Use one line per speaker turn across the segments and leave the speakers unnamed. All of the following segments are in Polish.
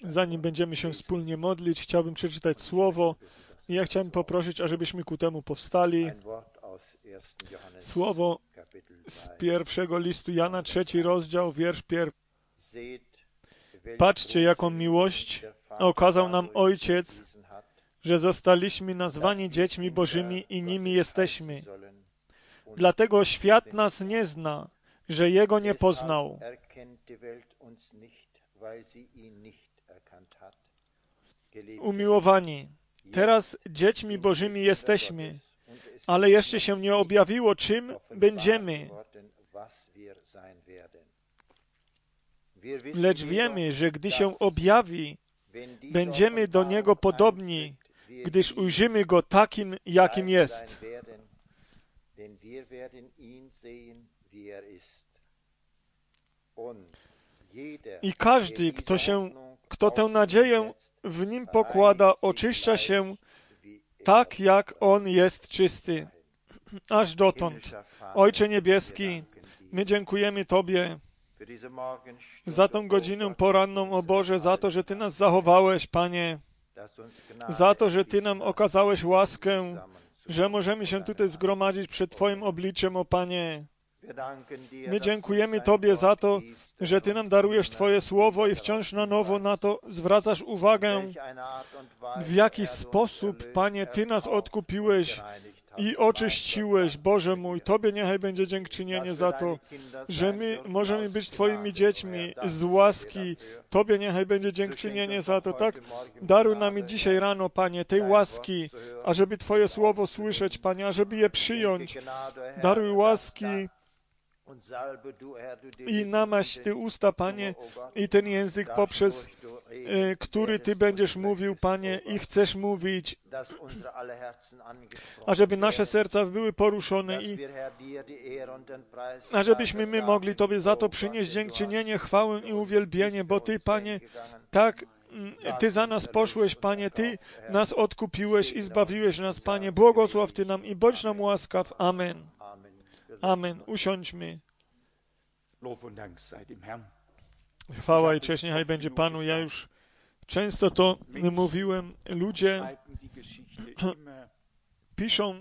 Zanim będziemy się wspólnie modlić, chciałbym przeczytać słowo i ja chciałem poprosić, ażebyśmy ku temu powstali. Słowo z pierwszego listu Jana, 3 rozdział, wiersz 1. Patrzcie, jaką miłość okazał nam Ojciec, że zostaliśmy nazwani dziećmi Bożymi i nimi jesteśmy. Dlatego świat nas nie zna, że Jego nie poznał. Umiłowani, teraz dziećmi Bożymi jesteśmy, ale jeszcze się nie objawiło, czym będziemy. Lecz wiemy, że gdy się objawi, będziemy do Niego podobni, gdyż ujrzymy Go takim, jakim jest. I każdy, kto tę nadzieję w Nim pokłada, oczyszcza się tak, jak On jest czysty. Aż dotąd. Ojcze Niebieski, my dziękujemy Tobie za tą godzinę poranną, o Boże, za to, że Ty nas zachowałeś, Panie, za to, że Ty nam okazałeś łaskę, że możemy się tutaj zgromadzić przed Twoim obliczem, o Panie. My dziękujemy Tobie za to, że Ty nam darujesz Twoje słowo i wciąż na nowo na to zwracasz uwagę, w jaki sposób, Panie, Ty nas odkupiłeś i oczyściłeś. Boże mój, Tobie niechaj będzie dziękczynienie za to, że my możemy być Twoimi dziećmi z łaski. Tobie niechaj będzie dziękczynienie za to. Tak, daruj nam dzisiaj rano, Panie, tej łaski, ażeby Twoje słowo słyszeć, Panie, ażeby je przyjąć. Daruj łaski i namaść Ty usta, Panie, i ten język, poprzez który Ty będziesz mówił, Panie, i chcesz mówić, ażeby nasze serca były poruszone i ażebyśmy my mogli Tobie za to przynieść dziękczynienie, chwałę i uwielbienie, bo Ty, Panie, tak, Ty za nas poszłeś, Panie, Ty nas odkupiłeś i zbawiłeś nas, Panie. Błogosław Ty nam i bądź nam łaskaw. Amen. Amen. Usiądźmy. Chwała i cześć niechaj będzie Panu. Ja już często to mówiłem. Ludzie piszą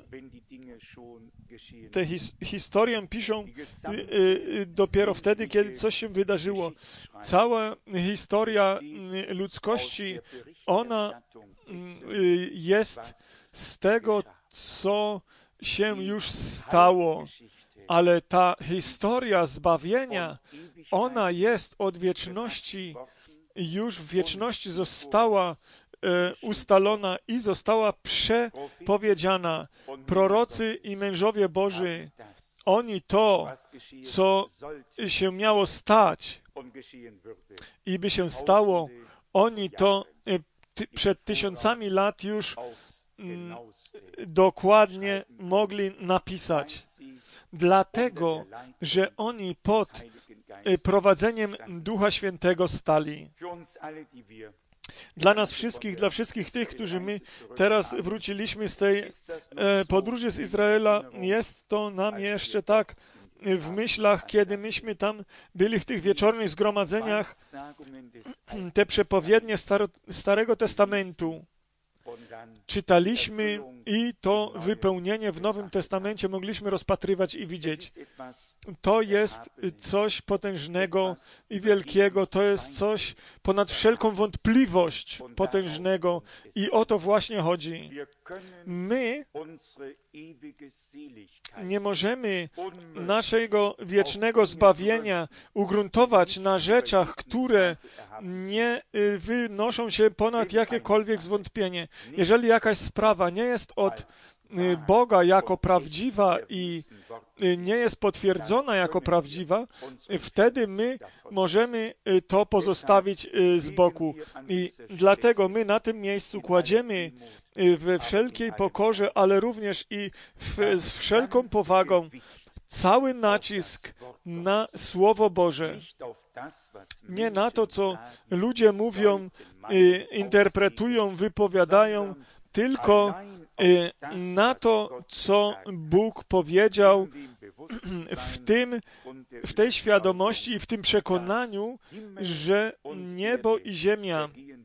tę historię, piszą dopiero wtedy, kiedy coś się wydarzyło. Cała historia ludzkości, ona jest z tego, co się już stało. Ale ta historia zbawienia, ona jest od wieczności, już w wieczności została ustalona i została przepowiedziana. Prorocy i mężowie Boży, oni to, co się miało stać i by się stało, oni to przed tysiącami lat już dokładnie mogli napisać. Dlatego, że oni pod prowadzeniem Ducha Świętego stali. Dla nas wszystkich, dla wszystkich tych, którzy my teraz wróciliśmy z tej podróży z Izraela, jest to nam jeszcze tak w myślach, kiedy myśmy tam byli w tych wieczornych zgromadzeniach, te przepowiednie Starego Testamentu czytaliśmy i to wypełnienie w Nowym Testamencie mogliśmy rozpatrywać i widzieć. To jest coś potężnego i wielkiego, to jest coś ponad wszelką wątpliwość potężnego i o to właśnie chodzi. My nie możemy naszego wiecznego zbawienia ugruntować na rzeczach, które nie wynoszą się ponad jakiekolwiek zwątpienie. Jeżeli jakaś sprawa nie jest od Boga jako prawdziwa i nie jest potwierdzona jako prawdziwa, wtedy my możemy to pozostawić z boku. I dlatego my na tym miejscu kładziemy we wszelkiej pokorze, ale również i z wszelką powagą cały nacisk na Słowo Boże. Nie na to, co ludzie mówią, interpretują, wypowiadają, tylko na to, co Bóg powiedział w tej świadomości i w tym przekonaniu, że niebo i ziemia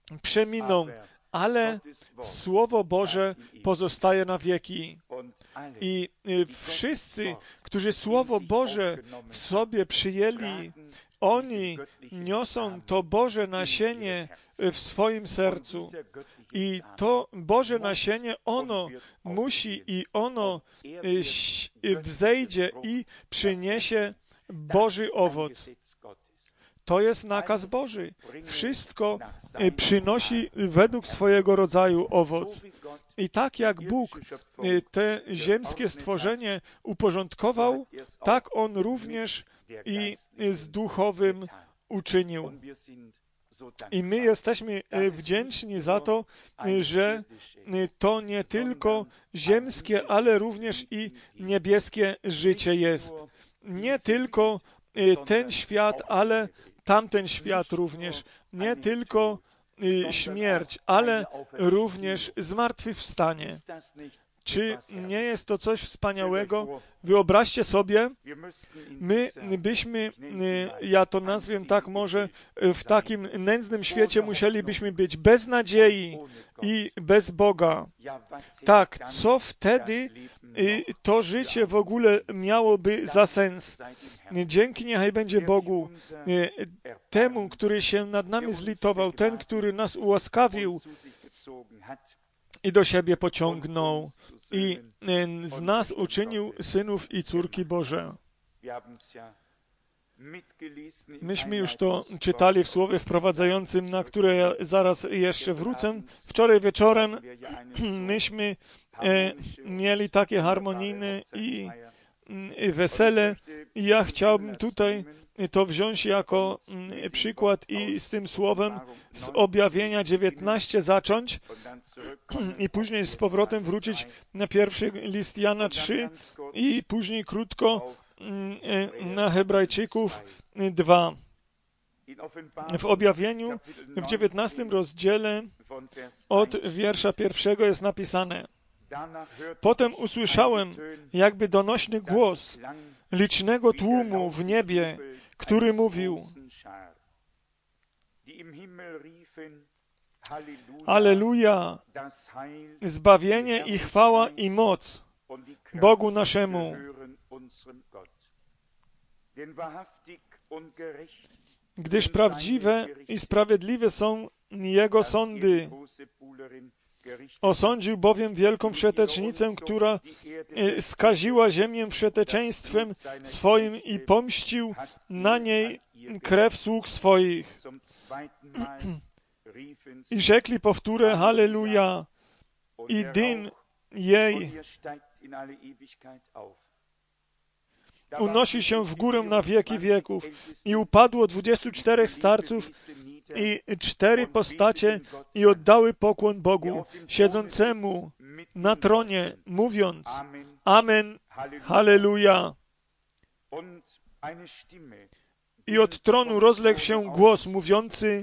przeminą, ale Słowo Boże pozostaje na wieki. I wszyscy, którzy Słowo Boże w sobie przyjęli, oni niosą to Boże nasienie w swoim sercu. I to Boże nasienie, ono musi i ono wzejdzie i przyniesie Boży owoc. To jest nakaz Boży. Wszystko przynosi według swojego rodzaju owoc. I tak jak Bóg te ziemskie stworzenie uporządkował, tak On również i z duchowym uczynił. I my jesteśmy wdzięczni za to, że to nie tylko ziemskie, ale również i niebieskie życie jest. Nie tylko ten świat, ale tamten świat również. Nie tylko śmierć, ale również zmartwychwstanie. Czy nie jest to coś wspaniałego? Wyobraźcie sobie, my byśmy, ja to nazwę tak może, w takim nędznym świecie musielibyśmy być bez nadziei i bez Boga. Tak, co wtedy to życie w ogóle miałoby za sens? Dzięki niechaj będzie Bogu, temu, który się nad nami zlitował, ten, który nas ułaskawił i do siebie pociągnął i z nas uczynił synów i córki Boże. Myśmy już to czytali w słowie wprowadzającym, na które ja zaraz jeszcze wrócę. Wczoraj wieczorem myśmy mieli takie harmonijne i wesele i ja chciałbym tutaj to wziąć jako przykład i z tym słowem z Objawienia 19 zacząć i później z powrotem wrócić na pierwszy list Jana 3 i później krótko na Hebrajczyków 2. W Objawieniu w 19 rozdziale od wiersza 1 jest napisane: Potem usłyszałem jakby donośny głos licznego tłumu w niebie, który mówił: Alleluja! Zbawienie i chwała i moc Bogu naszemu. Gdyż prawdziwe i sprawiedliwe są Jego sądy. Osądził bowiem wielką wszetecznicę, która skaziła ziemię wszeteczeństwem swoim i pomścił na niej krew sług swoich. I rzekli powtórę: Halleluja! I dym jej unosi się w górę na wieki wieków. I upadło 24 starców i 4 postacie i oddały pokłon Bogu, siedzącemu na tronie, mówiąc: Amen, Halleluja. I od tronu rozległ się głos mówiący: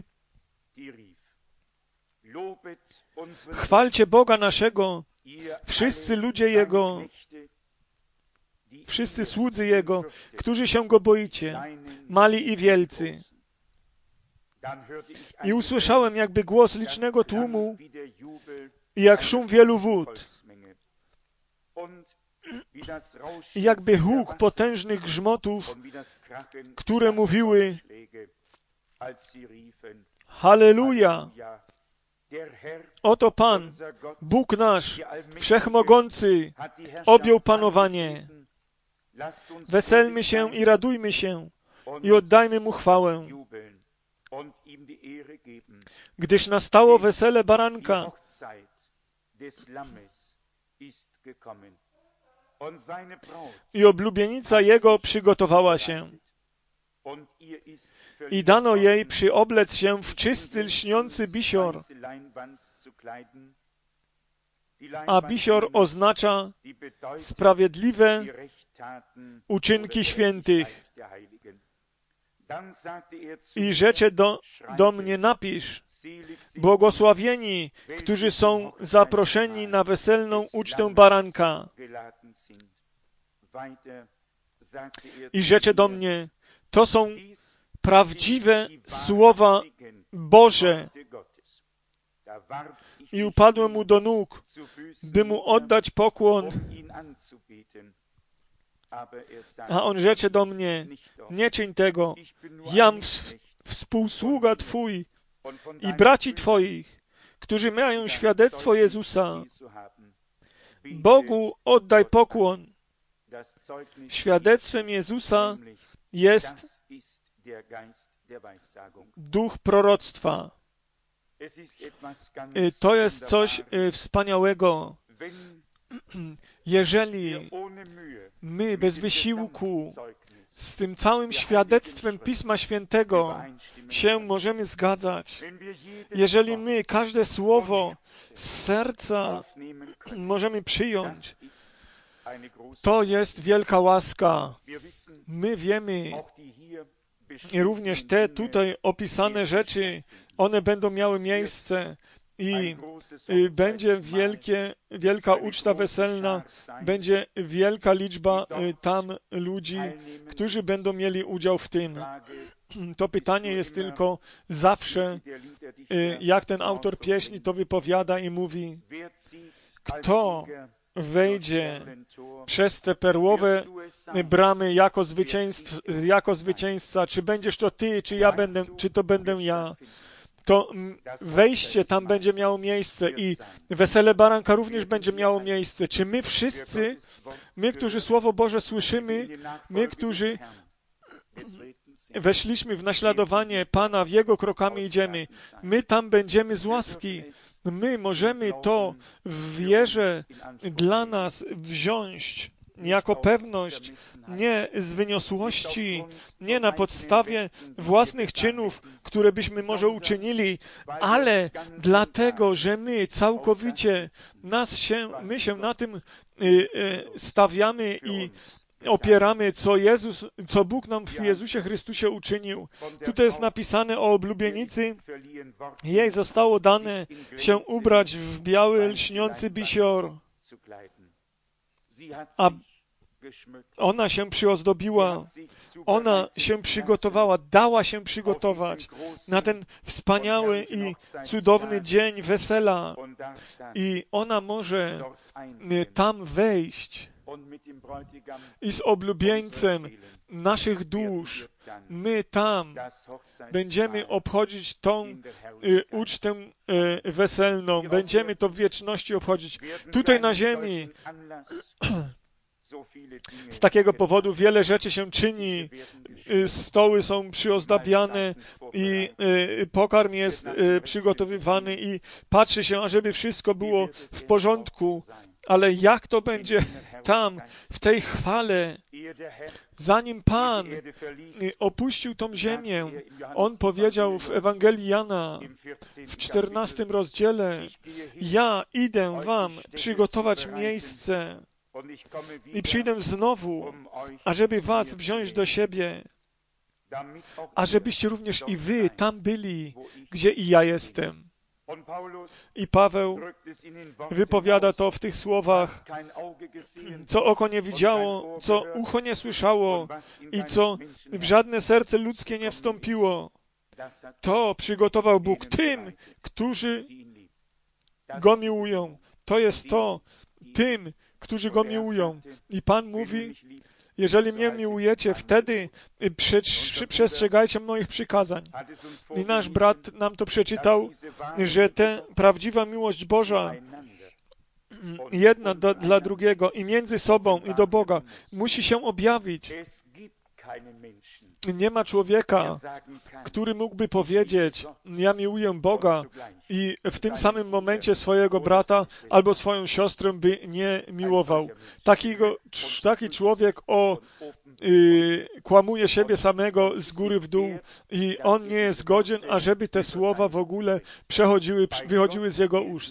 Chwalcie Boga naszego, wszyscy ludzie Jego, wszyscy słudzy Jego, którzy się Go boicie, mali i wielcy. I usłyszałem jakby głos licznego tłumu i jak szum wielu wód i jakby huk potężnych grzmotów, które mówiły: Halleluja! Oto Pan, Bóg nasz, Wszechmogący, objął panowanie. Weselmy się i radujmy się i oddajmy Mu chwałę. Gdyż nastało wesele baranka i oblubienica Jego przygotowała się. I dano jej przyoblec się w czysty, lśniący bisior. A bisior oznacza sprawiedliwe uczynki świętych. I rzecze do mnie: napisz: błogosławieni, którzy są zaproszeni na weselną ucztę baranka. I rzecze do mnie: to są prawdziwe słowa Boże. i upadłem mu do nóg, by mu oddać pokłon. A on rzecze do mnie, nie czyń tego, jam współsługa Twój i braci Twoich, którzy mają świadectwo Jezusa. Bogu oddaj pokłon. Świadectwem Jezusa jest duch proroctwa. To jest coś wspaniałego. Jeżeli my bez wysiłku z tym całym świadectwem Pisma Świętego się możemy zgadzać, jeżeli my każde słowo z serca możemy przyjąć, to jest wielka łaska. My wiemy, i również te tutaj opisane rzeczy, one będą miały miejsce i będzie wielka uczta weselna, będzie wielka liczba tam ludzi, którzy będą mieli udział w tym. To pytanie jest tylko zawsze, jak ten autor pieśni to wypowiada i mówi, kto wejdzie przez te perłowe bramy jako zwycięzca, czy będziesz to ty, czy to będę ja. To wejście tam będzie miało miejsce i wesele baranka również będzie miało miejsce. Czy my wszyscy, my, którzy Słowo Boże słyszymy, my, którzy weszliśmy w naśladowanie Pana, w Jego krokami idziemy, my tam będziemy z łaski. My możemy to w wierze dla nas wziąć jako pewność, nie z wyniosłości, nie na podstawie własnych czynów, które byśmy może uczynili, ale dlatego, że my całkowicie my się na tym stawiamy i opieramy, co Bóg nam w Jezusie Chrystusie uczynił. Tutaj jest napisane o oblubienicy. Jej zostało dane się ubrać w biały, lśniący bisior. A ona się przyozdobiła, ona się przygotowała, dała się przygotować na ten wspaniały i cudowny dzień wesela. I ona może tam wejść i z oblubieńcem naszych dusz my tam będziemy obchodzić tą ucztę weselną. Będziemy to w wieczności obchodzić. Tutaj na ziemi z takiego powodu wiele rzeczy się czyni. Stoły są przyozdabiane i pokarm jest przygotowywany i patrzy się, ażeby wszystko było w porządku. Ale jak to będzie tam, w tej chwale, zanim Pan opuścił tą ziemię, On powiedział w Ewangelii Jana w 14 rozdziale, ja idę wam przygotować miejsce i przyjdę znowu, ażeby was wziąć do siebie, ażebyście również i wy tam byli, gdzie i ja jestem. I Paweł wypowiada to w tych słowach, co oko nie widziało, co ucho nie słyszało i co w żadne serce ludzkie nie wstąpiło. To przygotował Bóg tym, którzy Go miłują. To jest to tym, którzy Go miłują. I Pan mówi, jeżeli mnie miłujecie, wtedy przestrzegajcie moich przykazań. I nasz brat nam to przeczytał, że ta prawdziwa miłość Boża, jedna dla drugiego i między sobą i do Boga, musi się objawić. Nie ma człowieka, który mógłby powiedzieć, ja miłuję Boga i w tym samym momencie swojego brata albo swoją siostrę by nie miłował. Taki człowiek kłamuje siebie samego z góry w dół i on nie jest godzien, ażeby te słowa w ogóle wychodziły z jego ust.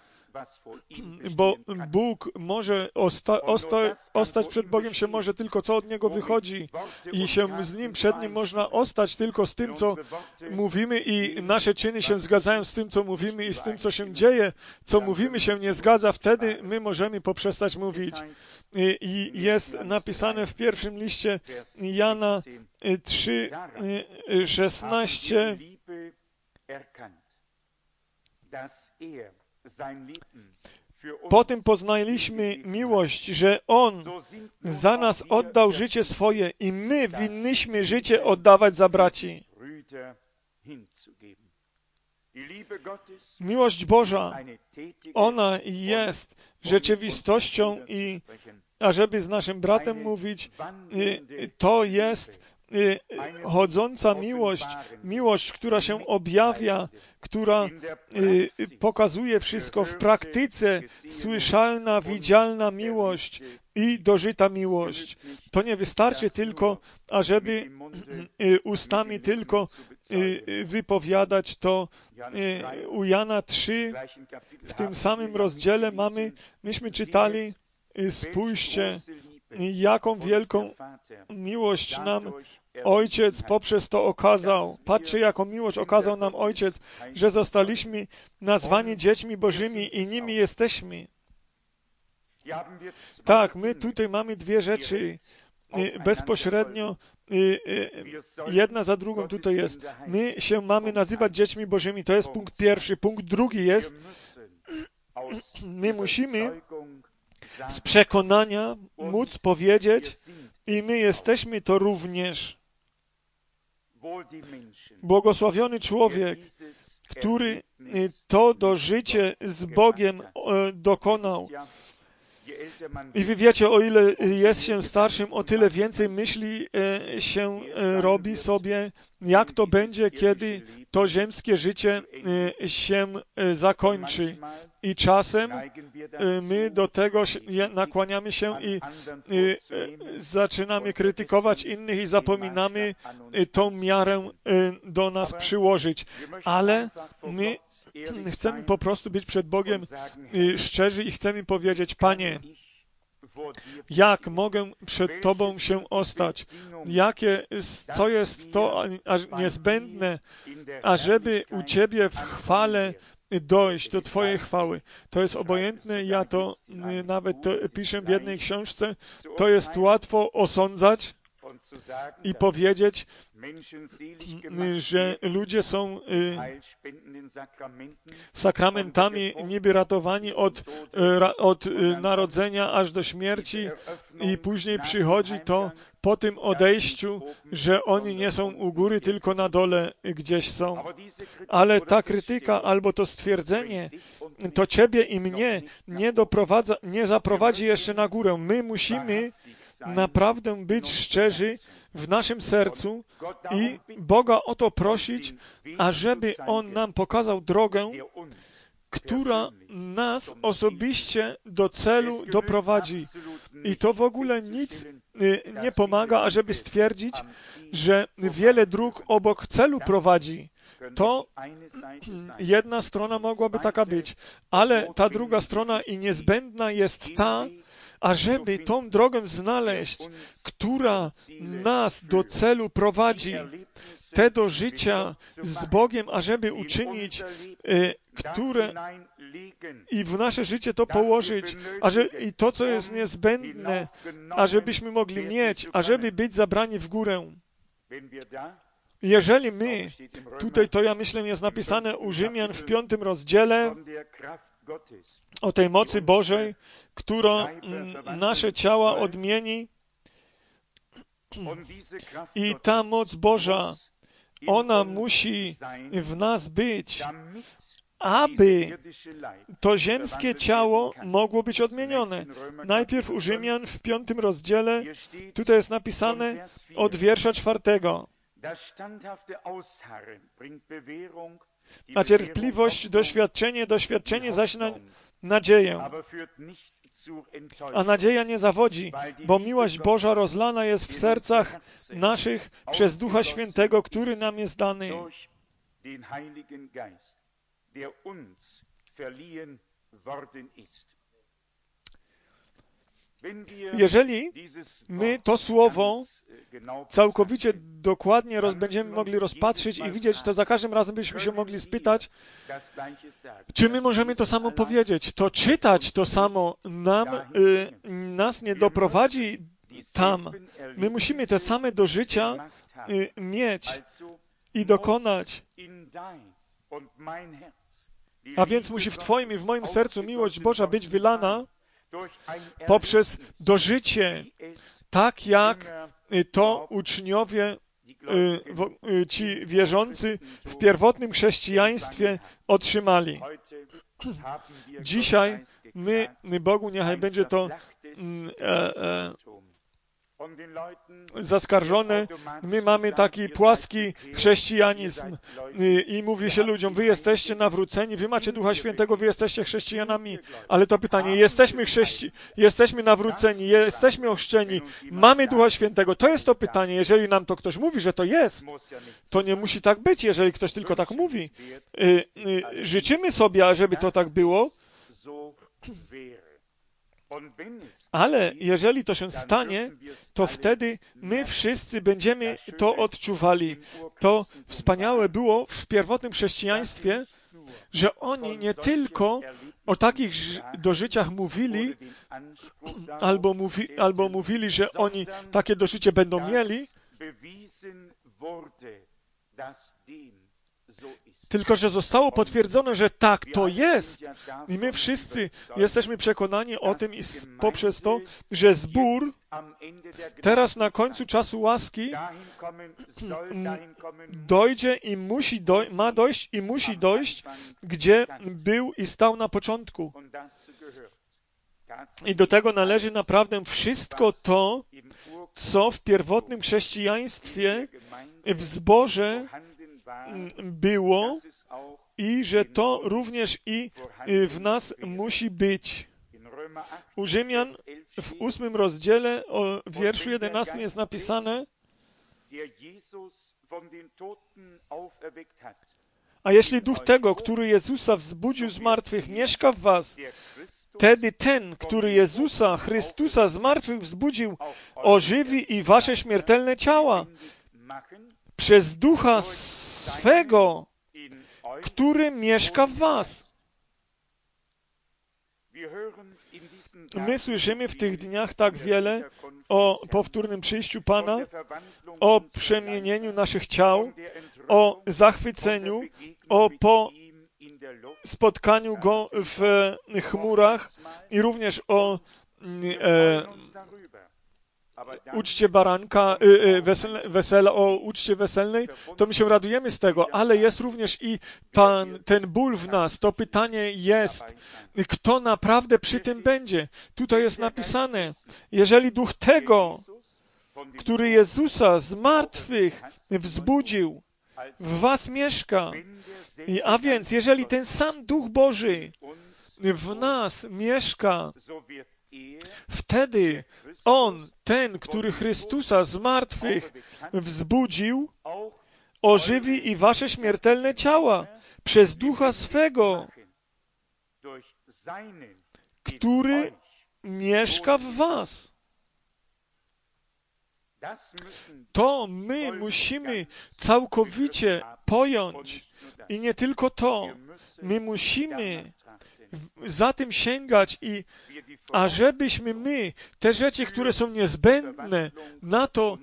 Bo Bóg może ostać przed Bogiem się może tylko, co od Niego wychodzi i się z Nim, przed Nim można ostać tylko z tym, co mówimy i nasze czyny się zgadzają z tym, co mówimy i z tym, co się dzieje. Co mówimy się nie zgadza, wtedy my możemy poprzestać mówić. I jest napisane w pierwszym liście Jana 3:16. Potem poznaliśmy miłość, że On za nas oddał życie swoje i my winniśmy życie oddawać za braci. Miłość Boża, ona jest rzeczywistością i ażeby z naszym bratem mówić, to jest chodząca miłość, miłość, która się objawia, która pokazuje wszystko w praktyce, słyszalna, widzialna miłość i dożyta miłość. To nie wystarczy tylko, ażeby ustami tylko wypowiadać to. U Jana 3, w tym samym rozdziale myśmy czytali, spójrzcie, jaką wielką miłość nam Ojciec poprzez to okazał. Patrzcie, jaką miłość okazał nam Ojciec, że zostaliśmy nazwani dziećmi Bożymi i nimi jesteśmy. Tak, my tutaj mamy dwie rzeczy bezpośrednio, jedna za drugą tutaj jest. My się mamy nazywać dziećmi Bożymi, to jest punkt pierwszy. Punkt drugi jest, my musimy z przekonania móc powiedzieć i my jesteśmy to również. Błogosławiony człowiek, który to dożycie z Bogiem dokonał. I wy wiecie, o ile jest się starszym, o tyle więcej myśli się robi sobie, jak to będzie, kiedy to ziemskie życie się zakończy. I czasem my do tego nakłaniamy się i zaczynamy krytykować innych i zapominamy tą miarę do nas przyłożyć. Ale my chcemy po prostu być przed Bogiem szczerzy i chcemy powiedzieć, Panie, jak mogę przed Tobą się ostać? Co jest to niezbędne, ażeby u Ciebie w chwale dojść do Twojej chwały. To jest obojętne, ja to nawet piszę w jednej książce, to jest łatwo osądzać i powiedzieć, że ludzie są sakramentami niby ratowani od narodzenia aż do śmierci i później przychodzi to po tym odejściu, że oni nie są u góry, tylko na dole gdzieś są. Ale ta krytyka albo to stwierdzenie, to Ciebie i mnie nie zaprowadzi jeszcze na górę. My musimy naprawdę być szczerzy w naszym sercu i Boga o to prosić, ażeby On nam pokazał drogę, która nas osobiście do celu doprowadzi. I to w ogóle nic nie pomaga, ażeby stwierdzić, że wiele dróg obok celu prowadzi. To jedna strona mogłaby taka być, ale ta druga strona i niezbędna jest ta, ażeby tą drogę znaleźć, która nas do celu prowadzi, te do życia z Bogiem, ażeby uczynić, które i w nasze życie to położyć, i to, co jest niezbędne, ażebyśmy mogli mieć, ażeby być zabrani w górę. Jeżeli my, tutaj to ja myślę jest napisane u Rzymian w 5 rozdziale, o tej mocy Bożej, która nasze ciała odmieni i ta moc Boża, ona musi w nas być, aby to ziemskie ciało mogło być odmienione. Najpierw u Rzymian w 5 rozdziale, tutaj jest napisane od wiersza 4. A cierpliwość, doświadczenie zaś nadzieję. A nadzieja nie zawodzi, bo miłość Boża rozlana jest w sercach naszych przez Ducha Świętego, który nam jest dany. Jeżeli my to słowo całkowicie dokładnie będziemy mogli rozpatrzyć i widzieć, to za każdym razem byśmy się mogli spytać, czy my możemy to samo powiedzieć. To czytać to samo nas nie doprowadzi tam. My musimy te same do życia mieć i dokonać. A więc musi w Twoim i w moim sercu miłość Boża być wylana poprzez dożycie, tak jak to uczniowie, ci wierzący w pierwotnym chrześcijaństwie otrzymali. Dzisiaj my Bogu niechaj będzie to zaskarżone. My mamy taki płaski chrześcijanizm i mówi się ludziom, wy jesteście nawróceni, wy macie Ducha Świętego, wy jesteście chrześcijanami. Ale to pytanie, jesteśmy nawróceni, jesteśmy ochrzczeni, mamy Ducha Świętego. To jest to pytanie. Jeżeli nam to ktoś mówi, że to jest, to nie musi tak być, jeżeli ktoś tylko tak mówi. Życzymy sobie, ażeby to tak było, ale jeżeli to się stanie, to wtedy my wszyscy będziemy to odczuwali. To wspaniałe było w pierwotnym chrześcijaństwie, że oni nie tylko o takich dożyciach mówili, albo mówili, że oni takie dożycie będą mieli, tylko że zostało potwierdzone, że tak to jest. I my wszyscy jesteśmy przekonani o tym i poprzez to, że zbór teraz na końcu czasu łaski dojdzie i ma dojść i musi dojść, gdzie był i stał na początku. I do tego należy naprawdę wszystko to, co w pierwotnym chrześcijaństwie w zborze było i że to również i w nas musi być. U Rzymian w 8 rozdziale, w wierszu 11 jest napisane: a jeśli duch tego, który Jezusa wzbudził z martwych, mieszka w was, wtedy ten, który Jezusa, Chrystusa z martwych wzbudził, ożywi i wasze śmiertelne ciała przez ducha swego, który mieszka w was. My słyszymy w tych dniach tak wiele o powtórnym przyjściu Pana, o przemienieniu naszych ciał, o zachwyceniu, po spotkaniu Go w chmurach i również o uczcie baranka, o uczcie weselnej, to my się radujemy z tego, ale jest również i ten ból w nas. To pytanie jest, kto naprawdę przy tym będzie? Tutaj jest napisane, jeżeli duch tego, który Jezusa z martwych wzbudził, w was mieszka, a więc jeżeli ten sam Duch Boży w nas mieszka, wtedy On, ten, który Chrystusa z martwych wzbudził, ożywi i wasze śmiertelne ciała przez Ducha swego, który mieszka w was. To my musimy całkowicie pojąć. I nie tylko to. My musimy za tym sięgać i ażebyśmy my te rzeczy, które są niezbędne na to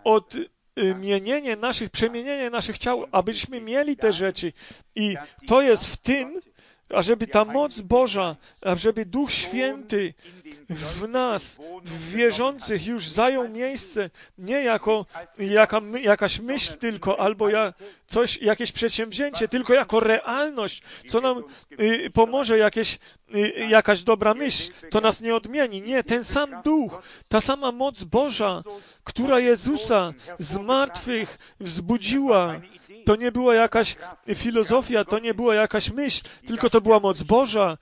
przemienienie naszych ciał, abyśmy mieli te rzeczy. I to jest w tym, ażeby ta moc Boża, ażeby Duch Święty w nas, w wierzących już zajął miejsce, nie jako jakaś myśl tylko, albo jakieś przedsięwzięcie, tylko jako realność, co nam pomoże, jakaś dobra myśl, to nas nie odmieni. Nie, ten sam Duch, ta sama moc Boża, która Jezusa z martwych wzbudziła, to nie była jakaś filozofia, to nie była jakaś myśl, tylko to była moc Boża.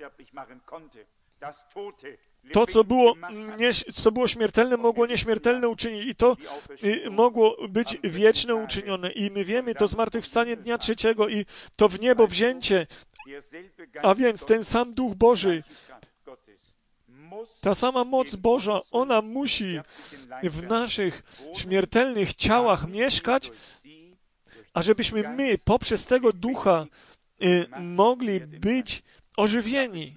To, co było śmiertelne, mogło nieśmiertelne uczynić i to mogło być wieczne uczynione. I my wiemy to zmartwychwstanie dnia trzeciego i to w niebo wzięcie. A więc ten sam Duch Boży, ta sama moc Boża, ona musi w naszych śmiertelnych ciałach mieszkać, ażebyśmy my poprzez tego Ducha mogli być ożywieni.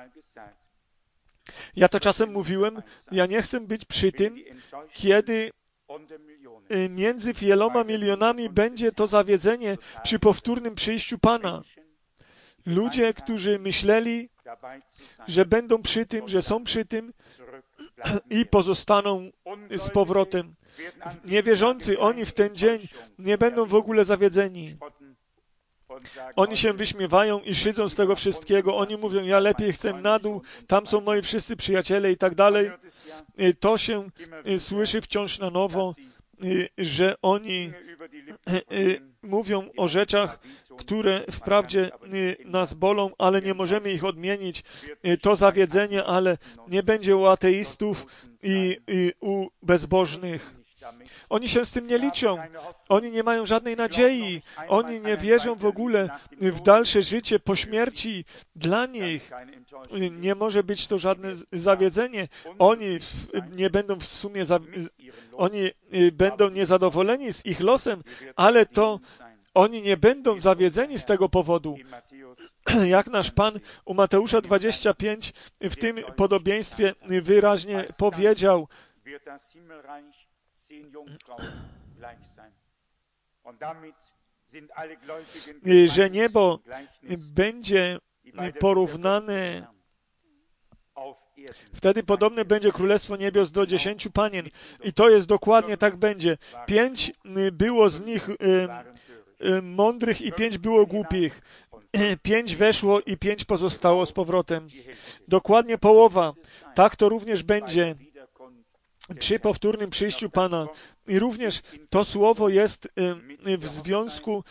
Ja to czasem mówiłem, ja nie chcę być przy tym, kiedy między wieloma milionami będzie to zawiedzenie przy powtórnym przyjściu Pana. Ludzie, którzy myśleli, że będą przy tym, że są przy tym i pozostaną z powrotem. Niewierzący, oni w ten dzień nie będą w ogóle zawiedzeni. Oni się wyśmiewają i szydzą z tego wszystkiego. Oni mówią, ja lepiej chcę na dół, tam są moi wszyscy przyjaciele i tak dalej. To się słyszy wciąż na nowo, że oni mówią o rzeczach, które wprawdzie nas bolą, ale nie możemy ich odmienić. To zawiedzenie, ale nie będzie u ateistów i u bezbożnych. Oni się z tym nie liczą. Oni nie mają żadnej nadziei. Oni nie wierzą w ogóle w dalsze życie po śmierci. Dla nich nie może być to żadne zawiedzenie. Oni nie będą w sumie oni będą niezadowoleni z ich losem, ale to oni nie będą zawiedzeni z tego powodu. Jak nasz Pan u Mateusza 25 w tym podobieństwie wyraźnie powiedział, że niebo będzie porównane, wtedy podobne będzie Królestwo Niebios do 10 panien. I to jest dokładnie tak będzie. 5 było z nich mądrych i 5 było głupich. 5 weszło i 5 pozostało z powrotem. Dokładnie połowa. Tak to również będzie przy powtórnym przyjściu Pana. I również to słowo jest w związku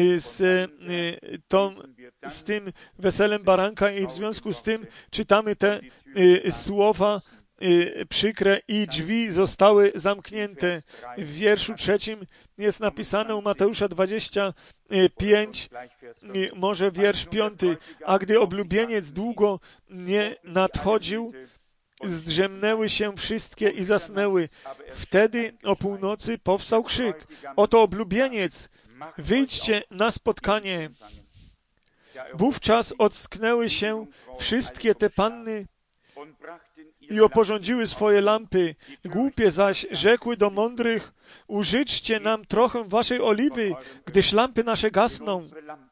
z tym weselem baranka i w związku z tym czytamy te słowa przykre i drzwi zostały zamknięte. W wierszu 3 jest napisane u Mateusza 25, może wiersz 5. A gdy oblubieniec długo nie nadchodził, zdrzemnęły się wszystkie i zasnęły. Wtedy o północy powstał krzyk. Oto oblubieniec, wyjdźcie na spotkanie. Wówczas ocknęły się wszystkie te panny i oporządziły swoje lampy. Głupie zaś rzekły do mądrych, użyczcie nam trochę waszej oliwy, gdyż lampy nasze gasną.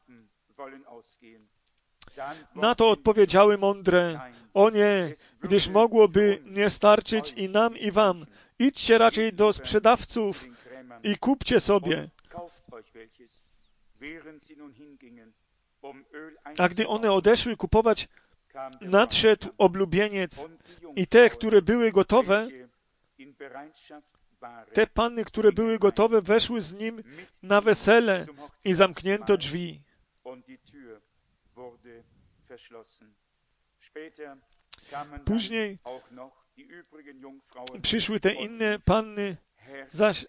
Na to odpowiedziały mądre, o nie, gdyż mogłoby nie starczyć i nam, i wam. Idźcie raczej do sprzedawców i kupcie sobie. A gdy one odeszły kupować, nadszedł oblubieniec i te, które były gotowe, te panny, które były gotowe, weszły z nim na wesele i zamknięto drzwi. Później przyszły te inne panny, zaś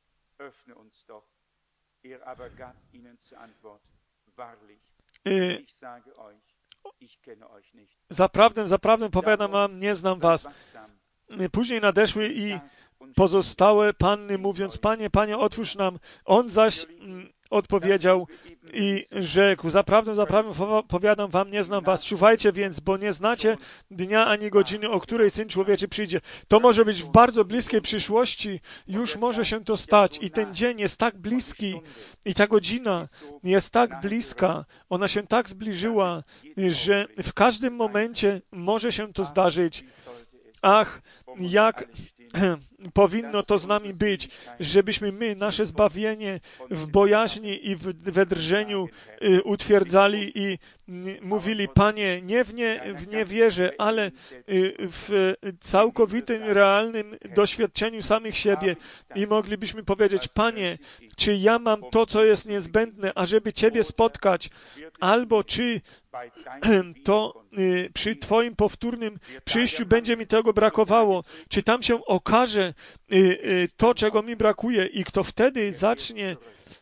zaprawdę powiadam wam, nie znam was. Później nadeszły i pozostałe panny, mówiąc, Panie, Panie, otwórz nam. On zaś odpowiedział i rzekł, zaprawdę powiadam wam, nie znam was. Czuwajcie więc, bo nie znacie dnia ani godziny, o której Syn Człowieczy przyjdzie. To może być w bardzo bliskiej przyszłości, już może się to stać i ten dzień jest tak bliski i ta godzina jest tak bliska, ona się tak zbliżyła, że w każdym momencie może się to zdarzyć. Ach, jak powinno to z nami być, żebyśmy my nasze zbawienie w bojaźni i we drżeniu utwierdzali i mówili, Panie, nie w niewierze, ale w całkowitym, realnym doświadczeniu samych siebie i moglibyśmy powiedzieć, Panie, czy ja mam to, co jest niezbędne, ażeby Ciebie spotkać, albo czy to przy Twoim powtórnym przyjściu będzie mi tego brakowało, czy tam się okaże to, czego mi brakuje i kto wtedy zacznie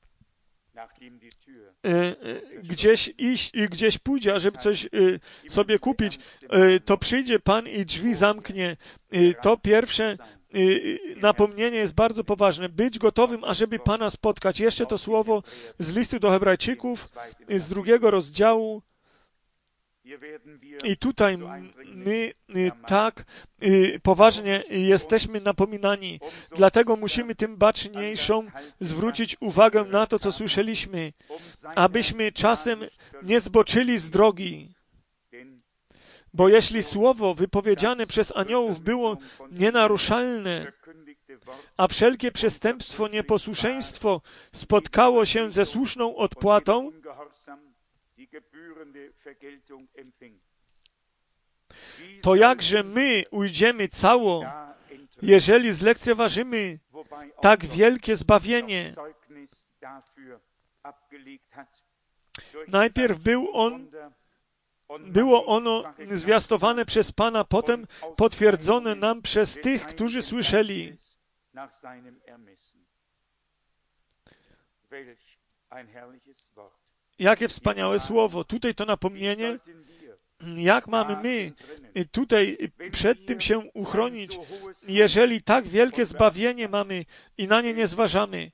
gdzieś iść i gdzieś pójdzie, ażeby coś sobie kupić, to przyjdzie Pan i drzwi zamknie. To pierwsze napomnienie jest bardzo poważne. Być gotowym, ażeby Pana spotkać. Jeszcze to słowo z listu do Hebrajczyków, z 2 rozdziału, I tutaj my tak poważnie jesteśmy napominani. Dlatego musimy tym baczniejszą zwrócić uwagę na to, co słyszeliśmy, abyśmy czasem nie zboczyli z drogi. Bo jeśli słowo wypowiedziane przez aniołów było nienaruszalne, a wszelkie przestępstwo, nieposłuszeństwo spotkało się ze słuszną odpłatą, to jakże my ujdziemy cało, jeżeli zlekceważymy tak wielkie zbawienie? Najpierw było ono zwiastowane przez Pana, potem potwierdzone nam przez tych, którzy słyszeli. Jakie wspaniałe słowo. Tutaj to napomnienie, jak mamy my tutaj przed tym się uchronić, jeżeli tak wielkie zbawienie mamy i na nie nie zważamy,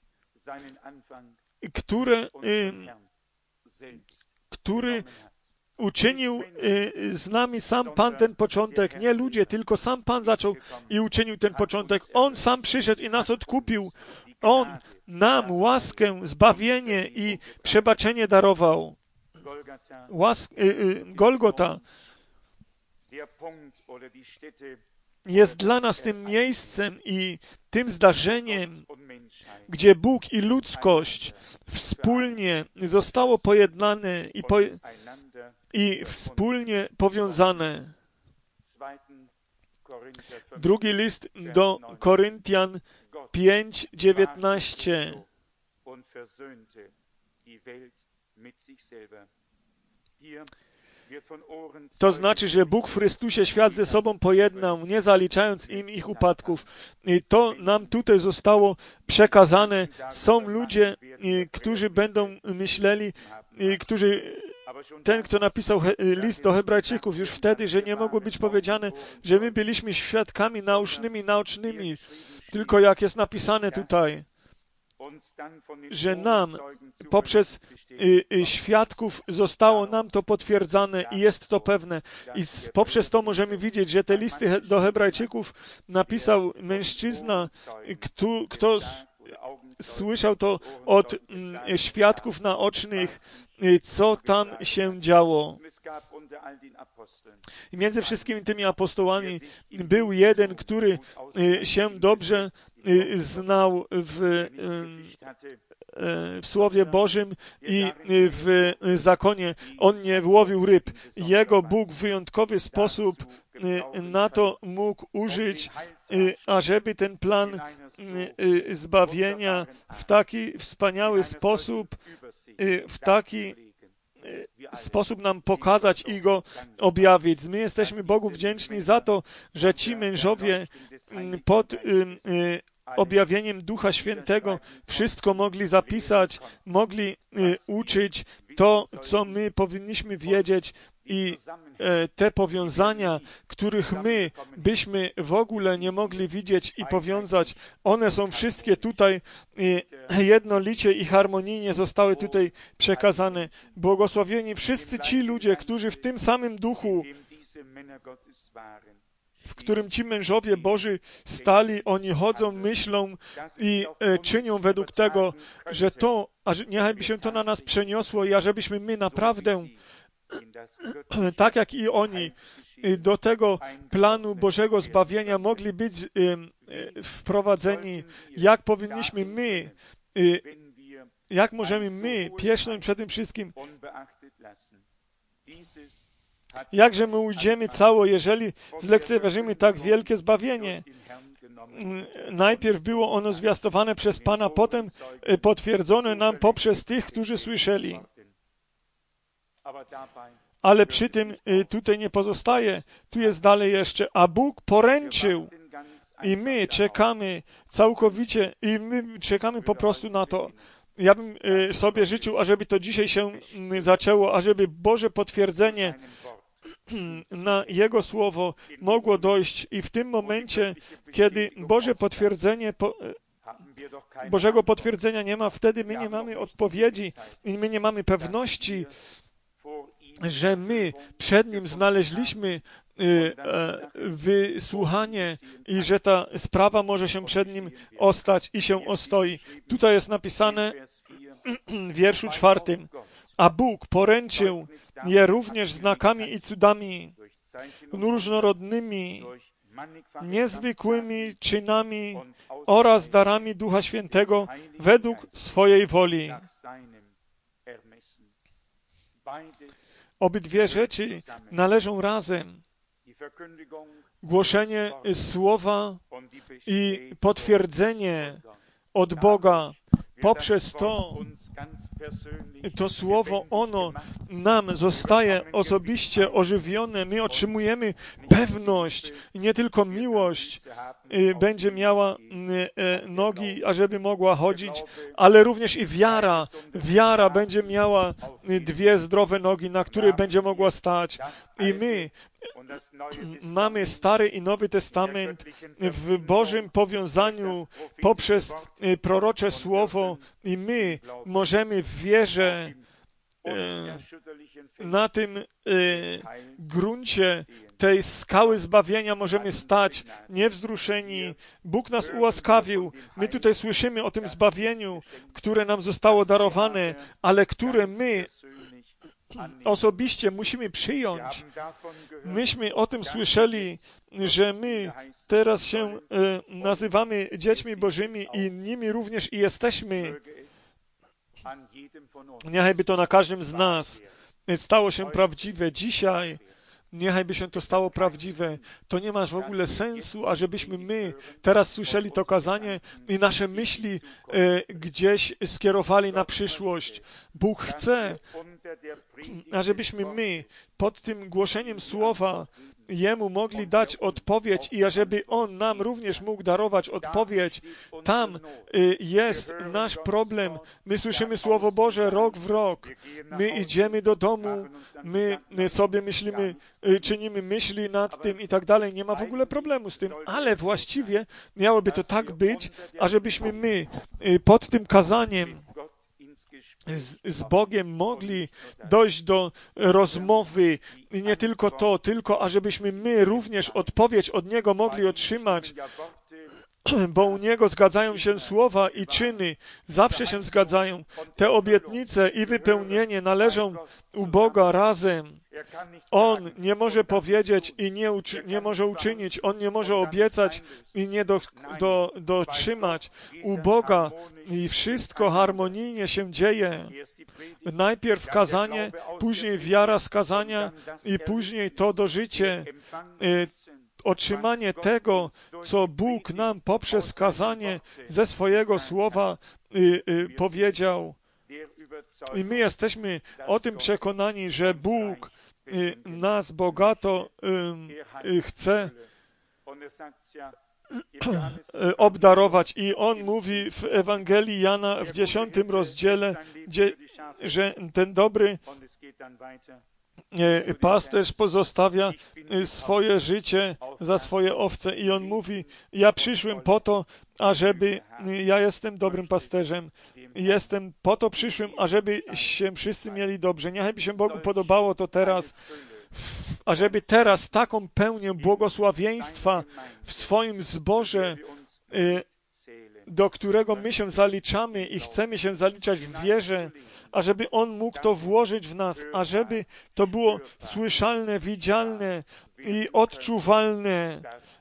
który uczynił z nami sam Pan ten początek. Nie ludzie, tylko sam Pan zaczął i uczynił ten początek. On sam przyszedł i nas odkupił. On nam łaskę, zbawienie i przebaczenie darował. Golgota jest dla nas tym miejscem i tym zdarzeniem, gdzie Bóg i ludzkość wspólnie zostało pojednane i wspólnie powiązane. Drugi list do Koryntian 5:19. To znaczy, że Bóg w Chrystusie świat ze sobą pojednał, nie zaliczając im ich upadków. I to nam tutaj zostało przekazane. Są ludzie, którzy będą myśleli, ten, kto napisał list do Hebrajczyków już wtedy, że nie mogło być powiedziane, że my byliśmy świadkami naocznymi, tylko jak jest napisane tutaj, że nam poprzez świadków zostało nam to potwierdzane i jest to pewne. I poprzez to możemy widzieć, że te listy do Hebrajczyków napisał mężczyzna, kto słyszał to od świadków naocznych, co tam się działo. I między wszystkimi tymi apostołami był jeden, który się dobrze znał w Słowie Bożym i w zakonie. On nie łowił ryb. Jego Bóg w wyjątkowy sposób na to mógł użyć, ażeby ten plan zbawienia w taki wspaniały sposób, nam pokazać i go objawić. My jesteśmy Bogu wdzięczni za to, że ci mężowie pod objawieniem Ducha Świętego wszystko mogli zapisać, mogli uczyć to, co my powinniśmy wiedzieć i te powiązania, których my byśmy w ogóle nie mogli widzieć i powiązać, one są wszystkie tutaj jednolicie i harmonijnie zostały tutaj przekazane. Błogosławieni wszyscy ci ludzie, którzy w tym samym duchu, w którym ci mężowie Boży stali, oni chodzą, myślą i czynią według tego, że to, niechaj się to na nas przeniosło i ażebyśmy my naprawdę, tak jak i oni, do tego planu Bożego zbawienia mogli być wprowadzeni, jak powinniśmy my, jak możemy my pieśnią przed tym wszystkim, jakże my ujdziemy cało, jeżeli zlekceważymy tak wielkie zbawienie. Najpierw było ono zwiastowane przez Pana, potem potwierdzone nam poprzez tych, którzy słyszeli. Ale przy tym tutaj nie pozostaje. Tu jest dalej jeszcze, a Bóg poręczył i my czekamy całkowicie i my czekamy po prostu na to. Ja bym sobie życzył, ażeby to dzisiaj się zaczęło, ażeby Boże potwierdzenie na Jego Słowo mogło dojść i w tym momencie, kiedy Bożego potwierdzenia nie ma, wtedy my nie mamy odpowiedzi i my nie mamy pewności że my przed Nim znaleźliśmy wysłuchanie i że ta sprawa może się przed Nim ostać i się ostoi. Tutaj jest napisane w wierszu 4. A Bóg poręczył je również znakami i cudami, różnorodnymi, niezwykłymi czynami oraz darami Ducha Świętego według swojej woli. Obydwie rzeczy należą razem. Głoszenie słowa i potwierdzenie od Boga poprzez to słowo, ono nam zostaje osobiście ożywione. My otrzymujemy pewność i nie tylko miłość będzie miała nogi, ażeby mogła chodzić, ale również i wiara. Wiara będzie miała dwie zdrowe nogi, na których będzie mogła stać. I my mamy Stary i Nowy Testament w Bożym powiązaniu poprzez prorocze słowo i my możemy w wierze na tym gruncie tej skały zbawienia możemy stać niewzruszeni. Bóg nas ułaskawił. My tutaj słyszymy o tym zbawieniu, które nam zostało darowane, ale które my osobiście musimy przyjąć. Myśmy o tym słyszeli, że my teraz się nazywamy dziećmi Bożymi i nimi również i jesteśmy. Niechajby to na każdym z nas stało się prawdziwe dzisiaj. Niechajby się to stało prawdziwe. To nie ma w ogóle sensu, ażebyśmy my teraz słyszeli to kazanie i nasze myśli gdzieś skierowali na przyszłość. Bóg chce, ażebyśmy my pod tym głoszeniem słowa Jemu mogli dać odpowiedź i ażeby On nam również mógł darować odpowiedź. Tam jest nasz problem. My słyszymy Słowo Boże rok w rok. My idziemy do domu, my sobie myślimy, czynimy myśli nad tym i tak dalej. Nie ma w ogóle problemu z tym, ale właściwie miałoby to tak być, ażebyśmy my pod tym kazaniem z Bogiem mogli dojść do rozmowy i nie tylko to, tylko ażebyśmy my również odpowiedź od Niego mogli otrzymać, bo u Niego zgadzają się słowa i czyny, zawsze się zgadzają. Te obietnice i wypełnienie należą u Boga razem. On nie może powiedzieć i nie może uczynić, On nie może obiecać i nie dotrzymać. U Boga i wszystko harmonijnie się dzieje. Najpierw kazanie, później wiara z kazania i później to dożycie. Otrzymanie tego, co Bóg nam poprzez kazanie ze swojego słowa powiedział. I my jesteśmy o tym przekonani, że Bóg nas bogato chce obdarować. I On mówi w Ewangelii Jana w 10 rozdziale, że ten dobry pasterz pozostawia swoje życie za swoje owce i on mówi, ja przyszłem po to, ja jestem dobrym pasterzem. Jestem po to przyszłem, ażeby się wszyscy mieli dobrze. Niechaj by się Bogu podobało to teraz, ażeby teraz taką pełnię błogosławieństwa w swoim zborze, do którego my się zaliczamy i chcemy się zaliczać w wierze, ażeby On mógł to włożyć w nas, ażeby to było słyszalne, widzialne i odczuwalne,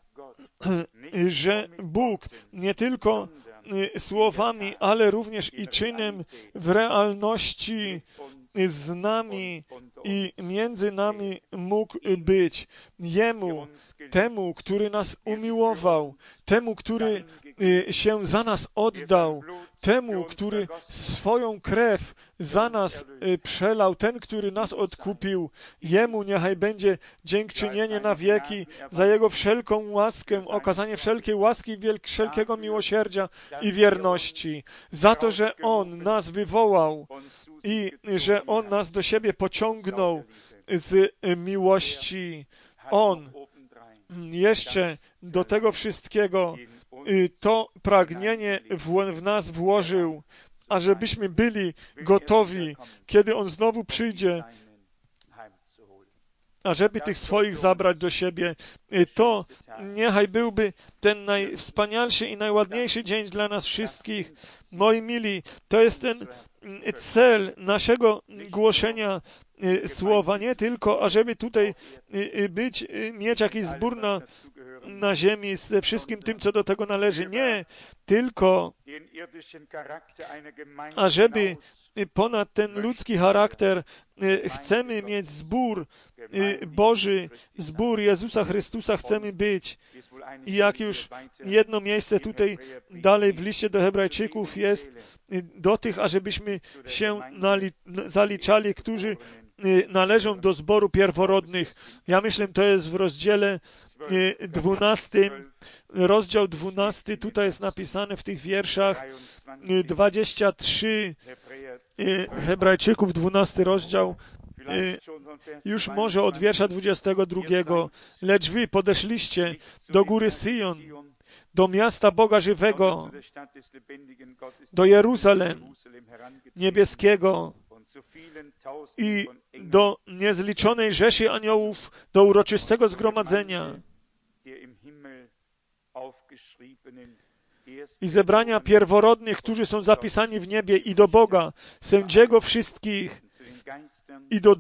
że Bóg nie tylko słowami, ale również i czynem w realności z nami i między nami mógł być. Jemu, temu, który nas umiłował, temu, który się za nas oddał, temu, który swoją krew za nas przelał, ten, który nas odkupił. Jemu niechaj będzie dziękczynienie na wieki za Jego wszelką łaskę, okazanie wszelkiej łaski, wszelkiego miłosierdzia i wierności. Za to, że On nas wywołał i że On nas do siebie pociągnął z miłości. On jeszcze do tego wszystkiego to pragnienie w nas włożył, ażebyśmy byli gotowi, kiedy On znowu przyjdzie, ażeby tych swoich zabrać do siebie. To niechaj byłby ten najwspanialszy i najładniejszy dzień dla nas wszystkich. Moi mili, to jest ten cel naszego głoszenia słowa, nie tylko, ażeby tutaj mieć jakiś zbór na ziemi ze wszystkim tym, co do tego należy. Nie, tylko ażeby ponad ten ludzki charakter chcemy mieć zbór Boży, zbór Jezusa Chrystusa chcemy być. I jak już jedno miejsce tutaj dalej w liście do Hebrajczyków jest do tych, ażebyśmy się zaliczali, którzy należą do zboru pierworodnych. Ja myślę, to jest w rozdziale 12, rozdział 12, tutaj jest napisane w tych wierszach 23, Hebrajczyków 12 rozdział, już może od wiersza 22. Lecz wy podeszliście do góry Syjon, do miasta Boga żywego, do Jeruzalem niebieskiego i do niezliczonej rzeszy aniołów, do uroczystego zgromadzenia i zebrania pierworodnych, którzy są zapisani w niebie, i do Boga, sędziego wszystkich, i do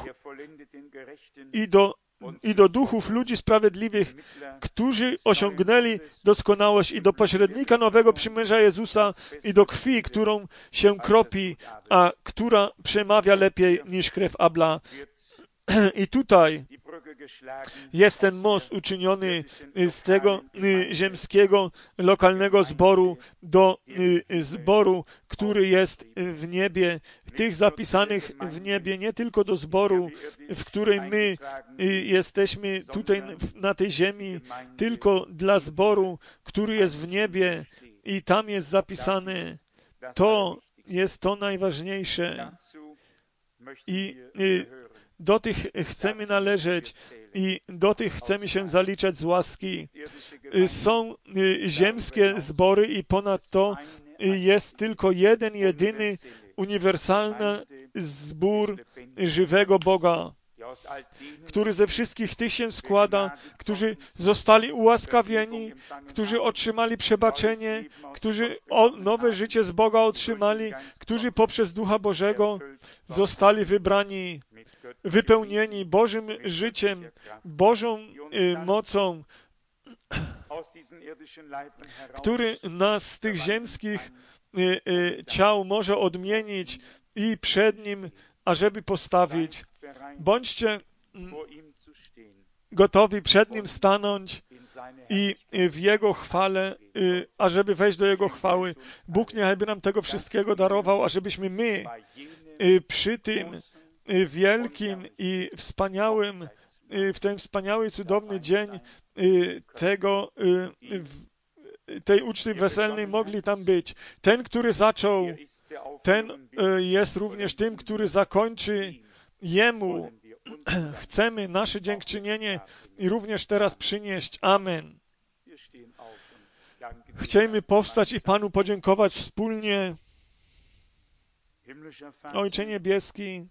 do duchów ludzi sprawiedliwych, którzy osiągnęli doskonałość, i do pośrednika nowego przymierza Jezusa, i do krwi, którą się kropi, a która przemawia lepiej niż krew Abla. I tutaj jest ten most uczyniony z tego ziemskiego, lokalnego zboru do zboru, który jest w niebie, tych zapisanych w niebie, nie tylko do zboru, w którym my jesteśmy tutaj na tej ziemi, tylko dla zboru, który jest w niebie i tam jest zapisane. To jest to najważniejsze. I do tych chcemy należeć i do tych chcemy się zaliczać z łaski. Są ziemskie zbory i ponadto jest tylko jeden, jedyny, uniwersalny zbór żywego Boga, który ze wszystkich tych się składa, którzy zostali ułaskawieni, którzy otrzymali przebaczenie, którzy nowe życie z Boga otrzymali, którzy poprzez Ducha Bożego zostali wybrani, wypełnieni Bożym życiem, Bożą mocą, który nas z tych ziemskich ciał może odmienić i przed Nim, ażeby postawić. Bądźcie gotowi przed Nim stanąć i w Jego chwale, ażeby wejść do Jego chwały. Bóg niechajby nam tego wszystkiego darował, ażebyśmy my przy tym wielkim i wspaniałym, w ten wspaniały, cudowny dzień tej uczty weselnej mogli tam być. Ten, który zaczął, ten jest również tym, który zakończy. Jemu chcemy nasze dziękczynienie i również teraz przynieść. Amen. Chcielibyśmy powstać i Panu podziękować wspólnie. Ojcze Niebieski,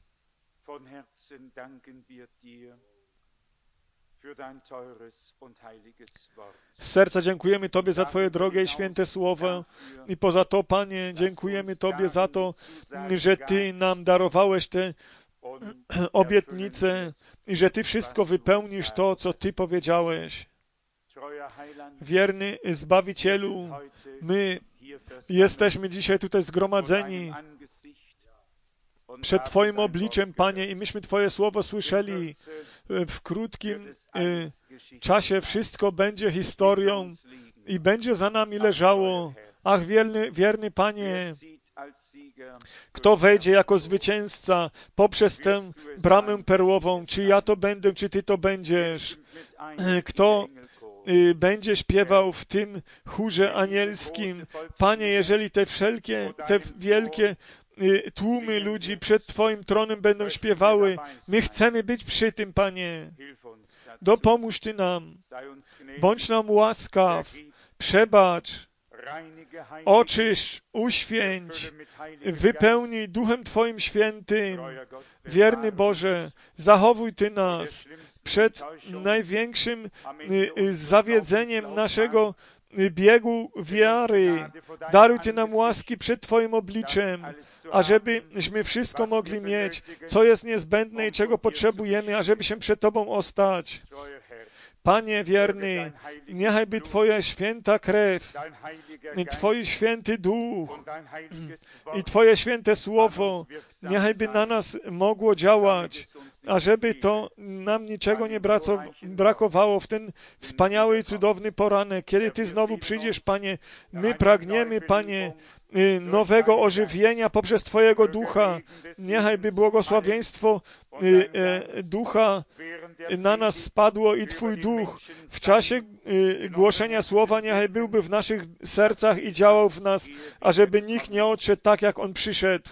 z serca dziękujemy Tobie za Twoje drogie i święte słowo i poza to, Panie, dziękujemy Tobie za to, że Ty nam darowałeś te obietnice i że Ty wszystko wypełnisz to, co Ty powiedziałeś. Wierny Zbawicielu, my jesteśmy dzisiaj tutaj zgromadzeni przed Twoim obliczem, Panie, i myśmy Twoje słowo słyszeli. W krótkim czasie wszystko będzie historią i będzie za nami leżało. Ach, wierny Panie, kto wejdzie jako zwycięzca poprzez tę bramę perłową? Czy ja to będę, czy Ty to będziesz? Kto będzie śpiewał w tym chórze anielskim? Panie, jeżeli te wielkie tłumy ludzi przed Twoim tronem będą śpiewały, my chcemy być przy tym, Panie. Dopomóż Ty nam. Bądź nam łaskaw. Przebacz. Oczyszcz, uświęć, wypełnij Duchem Twoim Świętym. Wierny Boże, zachowuj Ty nas przed największym zawiedzeniem naszego biegu wiary. Daruj Ty nam łaski przed Twoim obliczem, ażebyśmy wszystko mogli mieć, co jest niezbędne i czego potrzebujemy, ażeby się przed Tobą ostać. Panie wierny, niechaj by Twoja święta krew, Twój święty duch i Twoje święte słowo, niechaj by na nas mogło działać, ażeby to nam niczego nie brakowało w ten wspaniały i cudowny poranek. Kiedy Ty znowu przyjdziesz, Panie, my pragniemy, Panie, nowego ożywienia poprzez Twojego ducha. Niechaj by błogosławieństwo ducha na nas spadło i Twój duch w czasie głoszenia słowa niechaj byłby w naszych sercach i działał w nas, ażeby nikt nie odszedł tak, jak on przyszedł.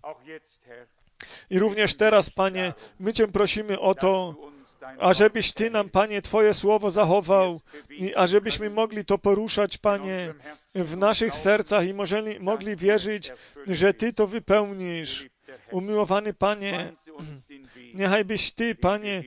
I również teraz, Panie, my Cię prosimy o to, ażebyś Ty nam, Panie, Twoje słowo zachował i ażebyśmy mogli to poruszać, Panie, w naszych sercach i mogli wierzyć, że Ty to wypełnisz. Umiłowany Panie, niechaj byś Ty, Panie,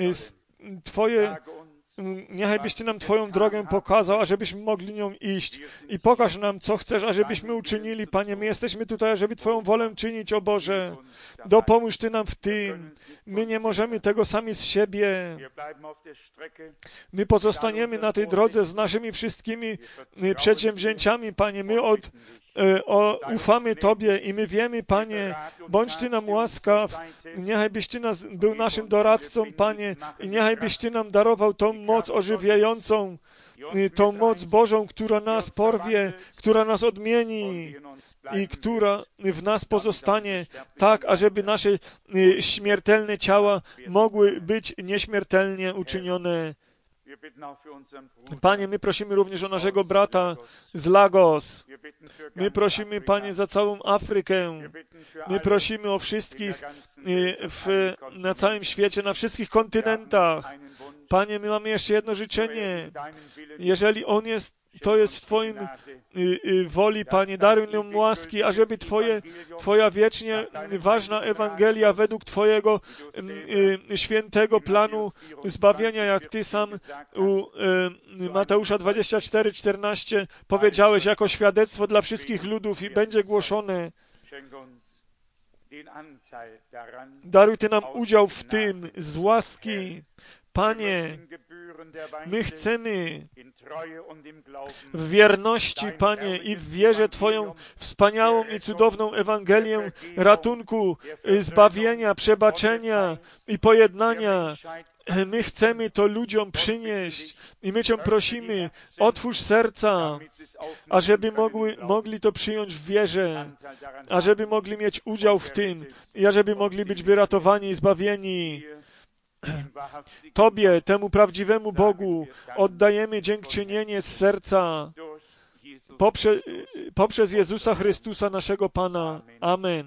niechaj byś Ty nam Twoją drogę pokazał, ażebyśmy mogli nią iść. I pokaż nam, co chcesz, ażebyśmy uczynili, Panie. My jesteśmy tutaj, ażeby Twoją wolę czynić, o Boże. Dopomóż Ty nam w tym. My nie możemy tego sami z siebie. My pozostaniemy na tej drodze z naszymi wszystkimi przedsięwzięciami, Panie. My ufamy Tobie i my wiemy, Panie, bądź Ty nam łaskaw, niechaj byś Ty był naszym doradcą, Panie, i niechaj byś Ty nam darował tą moc ożywiającą, tą moc Bożą, która nas porwie, która nas odmieni i która w nas pozostanie, tak, ażeby nasze śmiertelne ciała mogły być nieśmiertelnie uczynione. Panie, my prosimy również o naszego brata z Lagos. My prosimy, Panie, za całą Afrykę. My prosimy o wszystkich na całym świecie, na wszystkich kontynentach. Panie, my mamy jeszcze jedno życzenie. Jeżeli to jest w Twoim woli, Panie, daruj nam łaski, ażeby Twoja wiecznie ważna Ewangelia według Twojego świętego planu zbawienia, jak Ty sam u Mateusza 24:14 powiedziałeś, jako świadectwo dla wszystkich ludów i będzie głoszone. Daruj Ty nam udział w tym z łaski. Panie, my chcemy w wierności, Panie, i w wierze Twoją wspaniałą i cudowną Ewangelię ratunku, zbawienia, przebaczenia i pojednania. My chcemy to ludziom przynieść i my Cię prosimy, otwórz serca, ażeby mogli to przyjąć w wierze, ażeby mogli mieć udział w tym i ażeby mogli być wyratowani i zbawieni. Tobie, temu prawdziwemu Bogu, oddajemy dziękczynienie z serca poprzez Jezusa Chrystusa, naszego Pana. Amen.